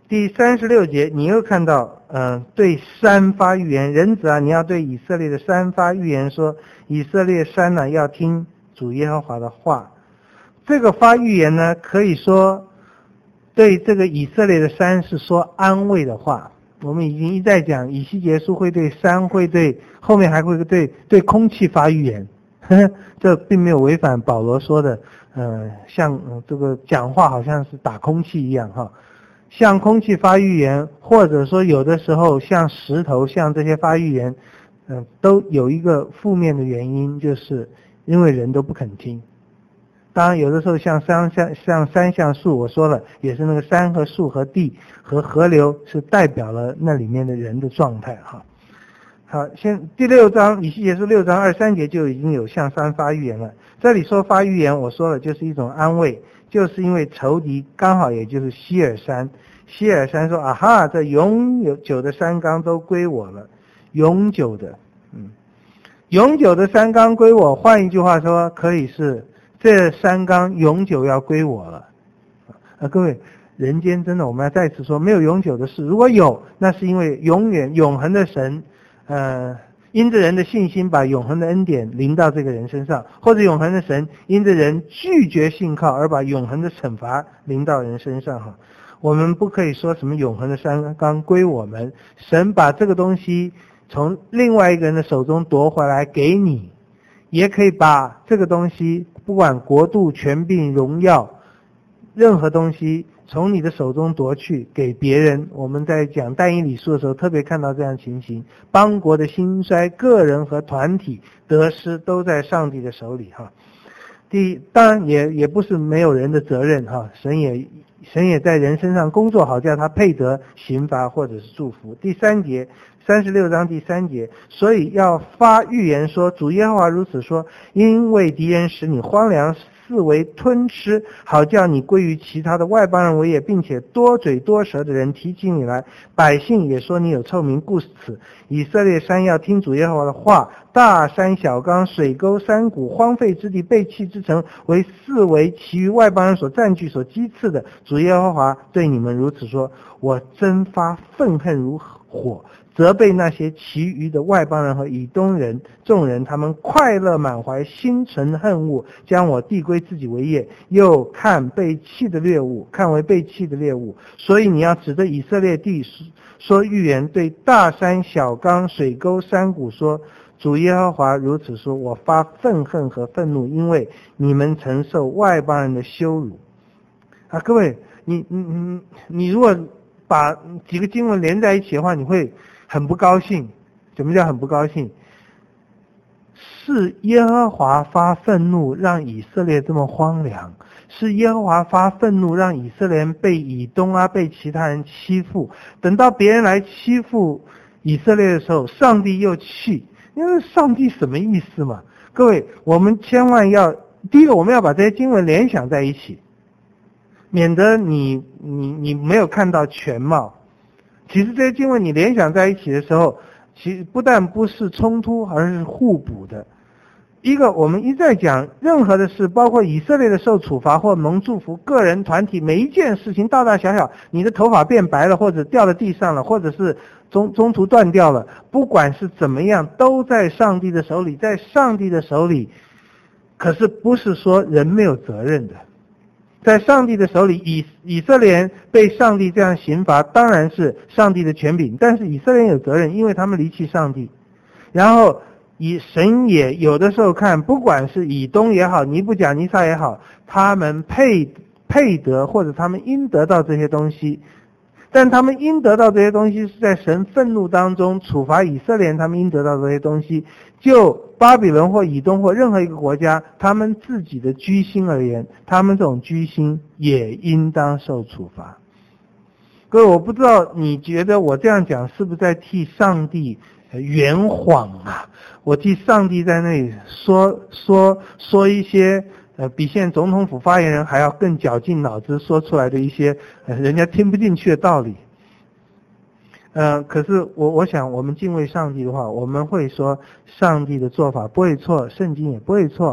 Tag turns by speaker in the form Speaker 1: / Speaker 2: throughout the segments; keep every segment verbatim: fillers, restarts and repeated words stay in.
Speaker 1: 第三十六节，你又看到，嗯、呃，对山发预言，人子啊，你要对以色列的山发预言说，以色列山呢、啊、要听主耶和华的话。这个发预言呢，可以说对这个以色列的山是说安慰的话。我们已经一再讲，以西结书会对山，会对后面还会对对空气发预言，呵呵，这并没有违反保罗说的，呃，像、呃、这个讲话好像是打空气一样哈。向空气发预言，或者说有的时候像石头，像这些发预言，嗯、呃，都有一个负面的原因，就是因为人都不肯听。当然有的时候像山像像山像树，我说了，也是那个山和树和地和河流是代表了那里面的人的状态哈。好，先第六章以西结书六章二三节就已经有向山发预言了。这里说发预言，我说了就是一种安慰，就是因为仇敌刚好也就是希尔山，希尔山说啊哈，这永久的山冈都归我了，永久的，嗯，永久的山冈归我。换一句话说，可以是这山冈永久要归我了。啊，各位，人间真的我们要再次说，没有永久的事，如果有，那是因为永远永恒的神。呃，因着人的信心把永恒的恩典临到这个人身上，或者永恒的神因着人拒绝信靠而把永恒的惩罚临到人身上哈。我们不可以说什么永恒的山冈归我们，神把这个东西从另外一个人的手中夺回来给你，也可以把这个东西不管国度、权柄、荣耀，任何东西从你的手中夺去给别人。我们在讲但以理书的时候特别看到这样情形，邦国的兴衰，个人和团体得失都在上帝的手里哈。第当然也也不是没有人的责任哈，神也神也在人身上工作好，叫他配得刑罚或者是祝福。第三节三十六章第三节，所以要发预言说，主耶和华如此说，因为敌人使你荒凉，四围吞吃，好叫你归于其他的外邦人为业，并且多嘴多舌的人提起你来，百姓也说你有臭名，故此以色列山要听主耶和华的话，大山小冈、水沟、山谷、荒废之地、背弃之城为四围其余外邦人所占据、所击刺的。主耶和华对你们如此说，我真发愤恨如火，责备那些其余的外邦人和以东人众人，他们快乐满怀，心存恨恶，将我地归自己为业，又看被弃的猎物，看为被弃的猎物。所以你要指着以色列地说预言，对大山小冈水沟山谷说，主耶和华如此说，我发愤恨和愤怒，因为你们承受外邦人的羞辱。啊，各位，你你你你如果把几个经文连在一起的话，你会很不高兴。什么叫很不高兴？是耶和华发愤怒让以色列这么荒凉，是耶和华发愤怒让以色列人被以东啊被其他人欺负，等到别人来欺负以色列的时候，上帝又气。因为上帝什么意思嘛？各位，我们千万要，第一个我们要把这些经文联想在一起，免得你你你没有看到全貌。其实这些经文你联想在一起的时候，其实不但不是冲突，而是互补的。一个，我们一再讲，任何的事，包括以色列的受处罚或蒙祝福，个人团体每一件事情大大小小，你的头发变白了，或者掉到地上了，或者是中中途断掉了，不管是怎么样，都在上帝的手里，在上帝的手里。可是不是说人没有责任的，在上帝的手里，以以色列人被上帝这样刑罚，当然是上帝的权柄，但是以色列人有责任，因为他们离弃上帝。然后以神也有的时候看，不管是以东也好，尼布甲尼撒也好，他们配配得或者他们应得到这些东西，但他们应得到这些东西是在神愤怒当中处罚以色列人，他们应得到这些东西，就巴比伦或以东或任何一个国家，他们自己的居心而言，他们这种居心也应当受处罚。各位，我不知道你觉得我这样讲是不是在替上帝圆谎啊？我替上帝在那里说说说一些呃比现在总统府发言人还要更绞尽脑汁说出来的一些呃人家听不进去的道理。呃，可是我我想我们敬畏上帝的话，我们会说上帝的做法不会错，圣经也不会错，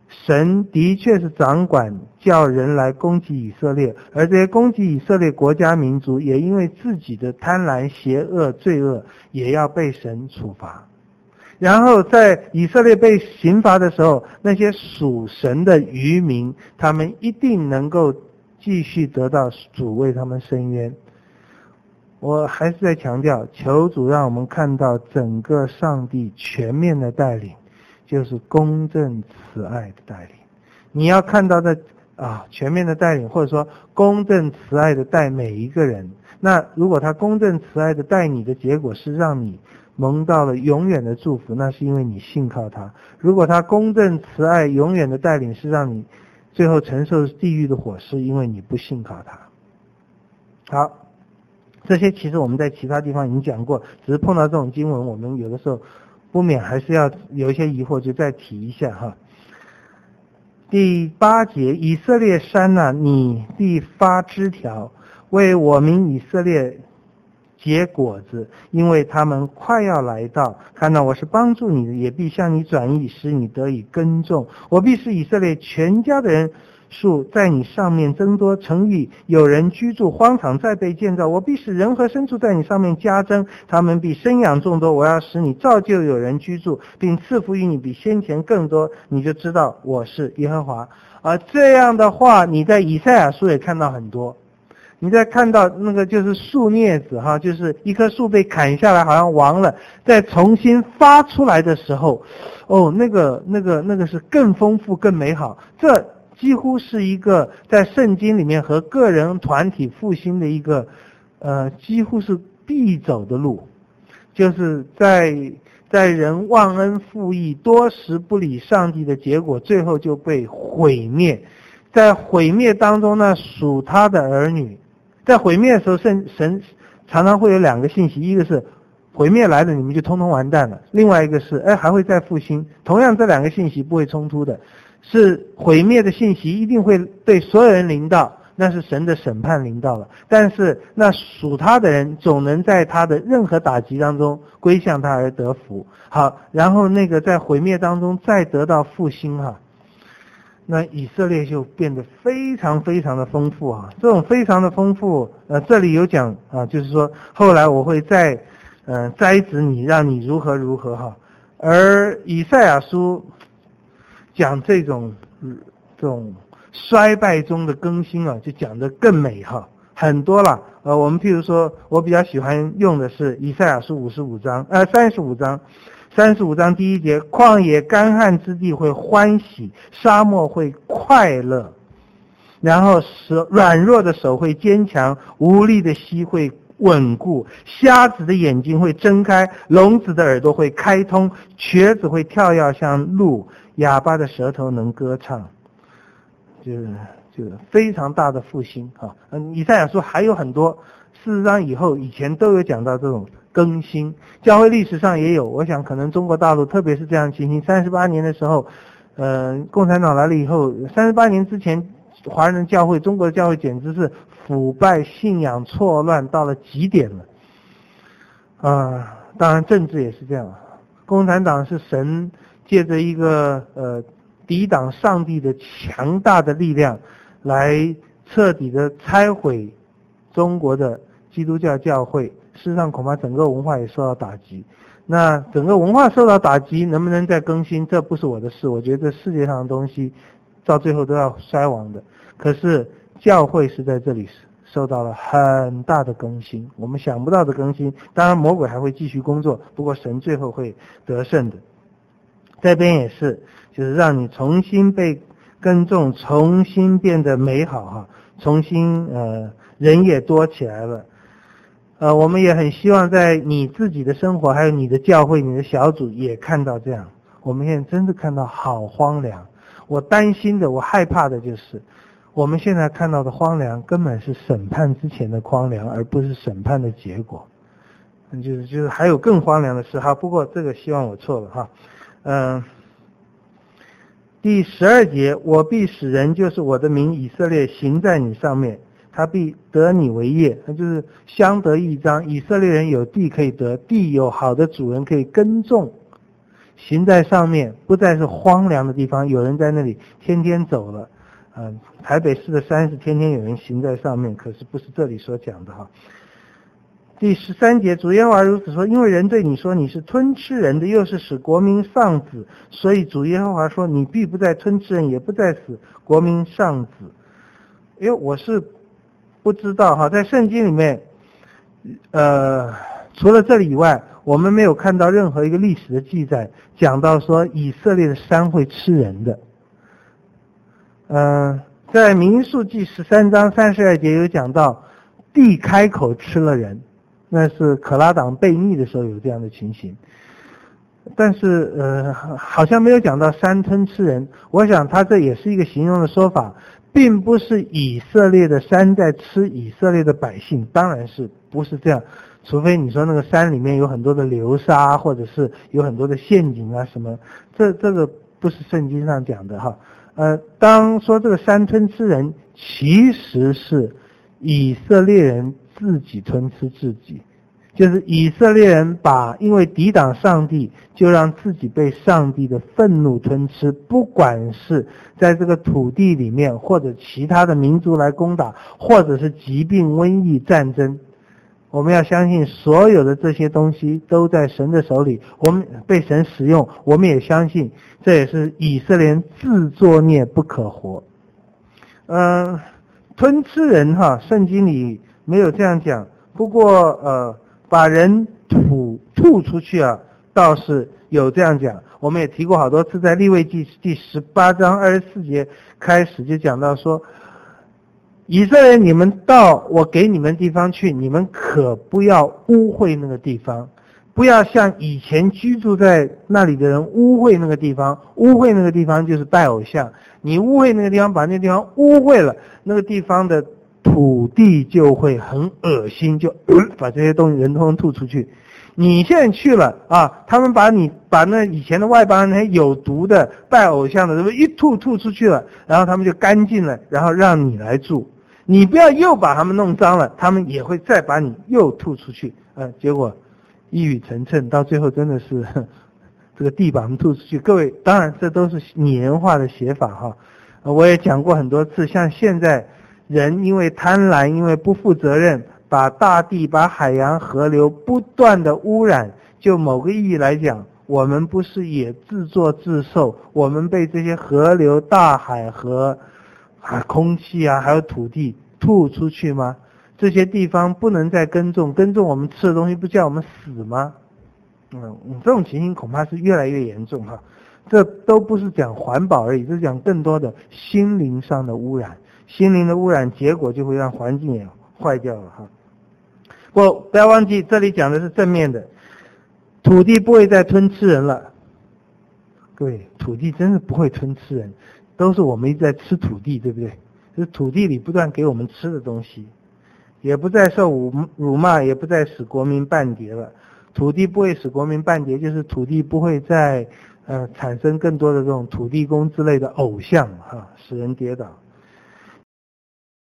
Speaker 1: 神的确是掌管叫人来攻击以色列，而这些攻击以色列国家民族也因为自己的贪婪、邪恶、罪恶，也要被神处罚。然后在以色列被刑罚的时候，那些属神的余民，他们一定能够继续得到主为他们伸冤。我还是在强调，求主让我们看到整个上帝全面的带领，就是公正慈爱的带领。你要看到的啊，全面的带领，或者说公正慈爱的带每一个人。那如果他公正慈爱的带你的结果是让你蒙到了永远的祝福，那是因为你信靠他。如果他公正慈爱永远的带领是让你最后承受地狱的火，是因为你不信靠他。好，这些其实我们在其他地方已经讲过，只是碰到这种经文，我们有的时候不免还是要有一些疑惑，就再提一下哈。第八节，以色列山啊，你必发枝条，为我民以色列结果子，因为他们快要来到。看到我是帮助你的，也必向你转移，使你得以耕种。我必使以色列全家的人数在你上面增多，城邑有人居住，荒场再被建造。我必使人和牲畜在你上面加增，他们必生养众多。我要使你造就有人居住，并赐福于你比先前更多，你就知道我是耶和华。而这样的话，你在以赛亚书也看到很多。你在看到那个就是树镊子哈，就是一棵树被砍下来好像亡了，再重新发出来的时候，哦，那个那个那个是更丰富更美好。这几乎是一个在圣经里面和个人团体复兴的一个呃几乎是必走的路，就是在在人忘恩负义多时不理上帝的结果，最后就被毁灭。在毁灭当中呢，属他的儿女，在毁灭的时候，神神常常会有两个信息，一个是毁灭来了你们就通通完蛋了，另外一个是哎还会再复兴。同样这两个信息不会冲突的，是毁灭的信息一定会对所有人临到，那是神的审判临到了，但是那属他的人总能在他的任何打击当中归向他而得福。好，然后那个在毁灭当中再得到复兴哈，那以色列就变得非常非常的丰富啊！这种非常的丰富，呃，这里有讲啊，就是说后来我会再，呃，栽植你，让你如何如何哈。而以赛亚书讲这种、嗯、这种衰败中的更新啊，就讲得更美哈，很多了。呃，我们譬如说，我比较喜欢用的是以赛亚书五十五章，呃，三十五章。三十五章第一节，旷野干旱之地会欢喜，沙漠会快乐，然后手软弱的手会坚强，无力的膝会稳固，瞎子的眼睛会睁开，聋子的耳朵会开通，瘸子会跳跃像鹿，哑巴的舌头能歌唱，就是就是非常大的复兴啊！嗯，以赛亚书还有很多，四十章以后以前都有讲到这种更新，教会历史上也有，我想可能中国大陆特别是这样的情形。三十八年的时候，呃，共产党来了以后，三十八年之前，华人教会、中国的教会简直是腐败、信仰错乱到了极点了。啊、呃，当然政治也是这样，共产党是神借着一个呃抵挡上帝的强大的力量，来彻底的拆毁中国的基督教教会。事实上恐怕整个文化也受到打击，那整个文化受到打击能不能再更新，这不是我的事，我觉得世界上的东西到最后都要衰亡的，可是教会是在这里受到了很大的更新，我们想不到的更新，当然魔鬼还会继续工作，不过神最后会得胜的。这边也是，就是让你重新被耕种，重新变得美好哈，重新呃人也多起来了。呃，我们也很希望在你自己的生活，还有你的教会、你的小组也看到这样。我们现在真的看到好荒凉，我担心的、我害怕的就是，我们现在看到的荒凉根本是审判之前的荒凉，而不是审判的结果。就是就是还有更荒凉的事哈，不过这个希望我错了哈。嗯、呃，第十二节，我必使人，就是我的名以色列，行在你上面。他必得你为业，那就是相得益彰。以色列人有地可以得，地有好的主人可以耕种， 行在上面，不再是荒凉的地方，有人在那里天天走了。嗯、呃，台北市的山是天天有人行在上面，可是不是这里所讲的哈。第十三节，主耶和华如此说，因为人对你说你是吞吃人的，又是使国民丧子，所以主耶和华说，你必不再吞吃人，也不再使国民丧子。因为我是不知道哈，在圣经里面，呃，除了这里以外，我们没有看到任何一个历史的记载讲到说以色列的山会吃人的。嗯、呃，在民数记十三章三十二节有讲到地开口吃了人。那是可拉党悖逆的时候有这样的情形，但是呃，好像没有讲到山吞吃人。我想他这也是一个形容的说法，并不是以色列的山在吃以色列的百姓，当然是不是这样，除非你说那个山里面有很多的流沙，或者是有很多的陷阱啊什么，这这个不是圣经上讲的哈。呃，当说这个山吞吃人，其实是以色列人自己吞吃自己，就是以色列人把因为抵挡上帝，就让自己被上帝的愤怒吞吃，不管是在这个土地里面，或者其他的民族来攻打，或者是疾病、瘟疫、战争，我们要相信所有的这些东西都在神的手里，我们被神使用，我们也相信这也是以色列人自作孽不可活。嗯、呃，吞吃人哈，圣经里没有这样讲，不过呃，把人吐吐出去啊，倒是有这样讲。我们也提过好多次，在利未记第十八章二十四节开始就讲到说，以色列你们到我给你们地方去，你们可不要污秽那个地方，不要像以前居住在那里的人污秽那个地方。污秽那个地方就是拜偶像，你污秽那个地方，把那个地方污秽了，那个地方的土地就会很恶心，就、呃、把这些东西人通通吐出去。你现在去了啊，他们把你把那以前的外邦人那些有毒的拜偶像的一吐吐出去了，然后他们就干净了，然后让你来住。你不要又把他们弄脏了，他们也会再把你又吐出去。呃，结果一语成谶，到最后真的是呵这个地把他们吐出去。各位，当然这都是拟人化的写法哈。呃，我也讲过很多次，像现在人因为贪婪，因为不负责任，把大地、把海洋、河流不断的污染。就某个意义来讲，我们不是也自作自受？我们被这些河流、大海和啊空气啊，还有土地吐出去吗？这些地方不能再耕种，耕种我们吃的东西不叫我们死吗？嗯，这种情形恐怕是越来越严重哈。这都不是讲环保而已，这是讲更多的心灵上的污染。心灵的污染，结果就会让环境也坏掉了哈。不，不要忘记这里讲的是正面的，土地不会再吞吃人了。各位，土地真是不会吞吃人，都是我们一直在吃土地，对不对？是土地里不断给我们吃的东西，也不再受辱骂，也不再使国民半跌了。土地不会使国民半跌，就是土地不会再呃产生更多的这种土地公之类的偶像哈，使人跌倒。